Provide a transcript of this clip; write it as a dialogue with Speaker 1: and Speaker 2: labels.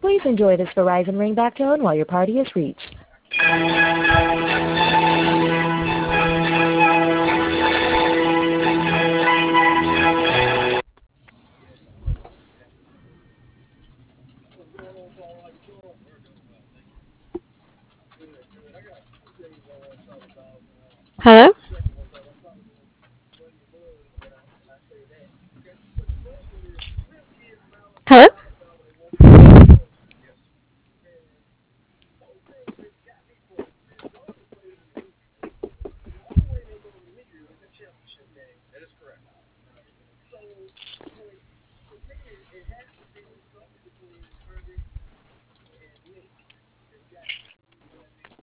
Speaker 1: Please enjoy this Verizon ringback tone while your party is reached.
Speaker 2: Hello? Hello?